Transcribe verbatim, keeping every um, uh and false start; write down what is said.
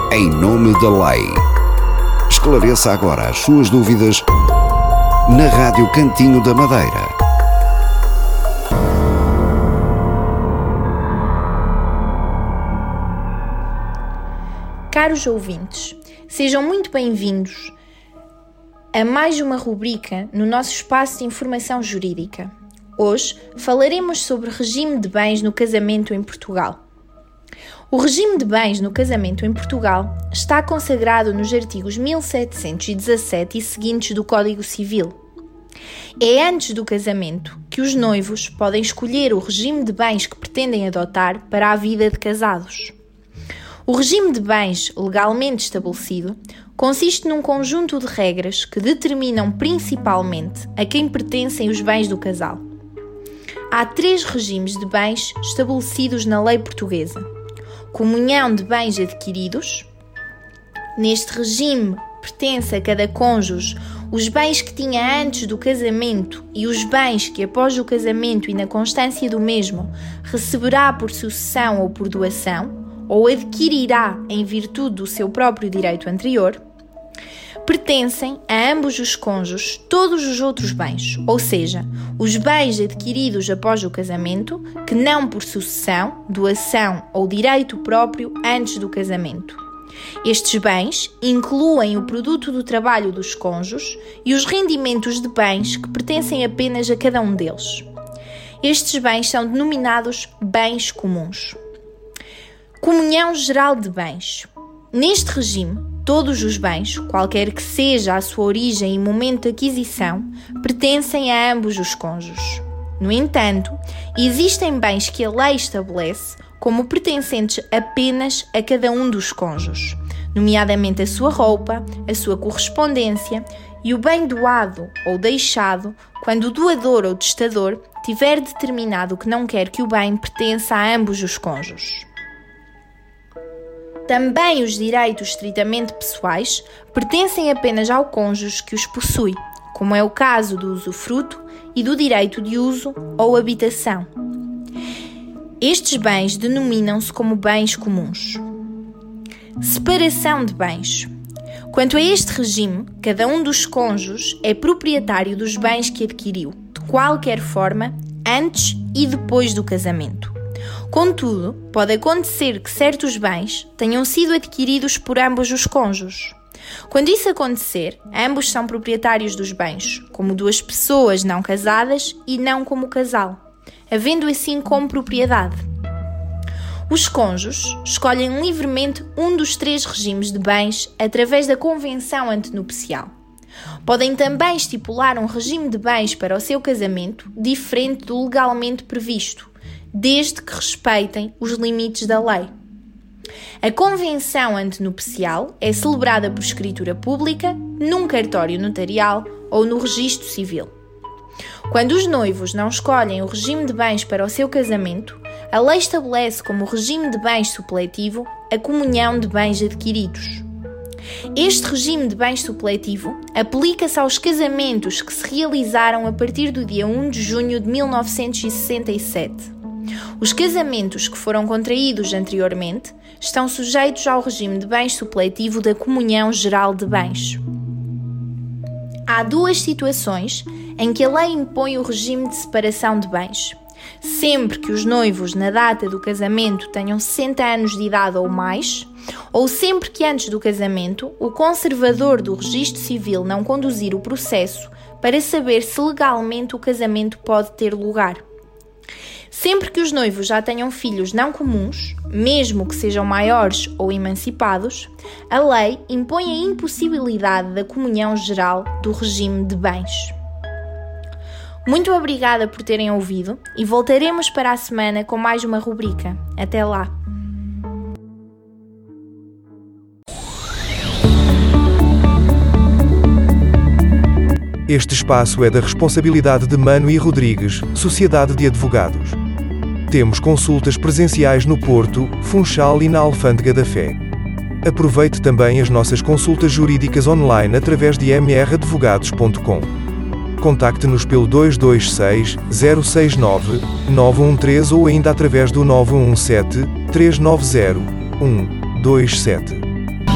em nome da lei. Esclareça agora as suas dúvidas na Rádio Cantinho da Madeira. Caros ouvintes, sejam muito bem-vindos a mais uma rubrica no nosso espaço de informação jurídica. Hoje falaremos sobre regime de bens no casamento em Portugal. O regime de bens no casamento em Portugal está consagrado nos artigos mil setecentos e dezassete e seguintes do Código Civil. É antes do casamento que os noivos podem escolher o regime de bens que pretendem adotar para a vida de casados. O regime de bens legalmente estabelecido consiste num conjunto de regras que determinam principalmente a quem pertencem os bens do casal. Há três regimes de bens estabelecidos na lei portuguesa. Comunhão de bens adquiridos. Neste regime pertence a cada cônjuge os bens que tinha antes do casamento e os bens que após o casamento e na constância do mesmo receberá por sucessão ou por doação, ou adquirirá em virtude do seu próprio direito anterior. Pertencem a ambos os cônjuges todos os outros bens, ou seja, os bens adquiridos após o casamento, que não por sucessão, doação ou direito próprio antes do casamento. Estes bens incluem o produto do trabalho dos cônjuges e os rendimentos de bens que pertencem apenas a cada um deles. Estes bens são denominados bens comuns. Comunhão geral de bens. Neste regime, todos os bens, qualquer que seja a sua origem e momento de aquisição, pertencem a ambos os cônjuges. No entanto, existem bens que a lei estabelece como pertencentes apenas a cada um dos cônjuges, nomeadamente a sua roupa, a sua correspondência e o bem doado ou deixado quando o doador ou testador tiver determinado que não quer que o bem pertença a ambos os cônjuges. Também os direitos estritamente pessoais pertencem apenas ao cônjuge que os possui, como é o caso do usufruto e do direito de uso ou habitação. Estes bens denominam-se como bens comuns. Separação de bens. Quanto a este regime, cada um dos cônjuges é proprietário dos bens que adquiriu, de qualquer forma, antes e depois do casamento. Contudo, pode acontecer que certos bens tenham sido adquiridos por ambos os cônjuges. Quando isso acontecer, ambos são proprietários dos bens, como duas pessoas não casadas e não como casal, havendo assim como propriedade. Os cônjuges escolhem livremente um dos três regimes de bens através da convenção antenupcial. Podem também estipular um regime de bens para o seu casamento diferente do legalmente previsto, desde que respeitem os limites da lei. A convenção antenupcial é celebrada por escritura pública, num cartório notarial ou no registro civil. Quando os noivos não escolhem o regime de bens para o seu casamento, a lei estabelece como regime de bens supletivo a comunhão de bens adquiridos. Este regime de bens supletivo aplica-se aos casamentos que se realizaram a partir do dia primeiro de junho de mil novecentos e sessenta e sete. Os casamentos que foram contraídos anteriormente estão sujeitos ao regime de bens supletivo da comunhão geral de bens. Há duas situações em que a lei impõe o regime de separação de bens. Sempre que os noivos na data do casamento tenham sessenta anos de idade ou mais, ou sempre que antes do casamento o conservador do registro civil não conduzir o processo para saber se legalmente o casamento pode ter lugar. Sempre que os noivos já tenham filhos não comuns, mesmo que sejam maiores ou emancipados, a lei impõe a impossibilidade da comunhão geral do regime de bens. Muito obrigada por terem ouvido e voltaremos para a semana com mais uma rubrica. Até lá! Este espaço é da responsabilidade de Mano e Rodrigues, Sociedade de Advogados. Temos consultas presenciais no Porto, Funchal e na Alfândega da Fé. Aproveite também as nossas consultas jurídicas online através de m r advogados ponto com. Contacte-nos pelo dois dois seis, zero seis nove, nove um três ou ainda através do nove um sete, três nove zero, um dois sete.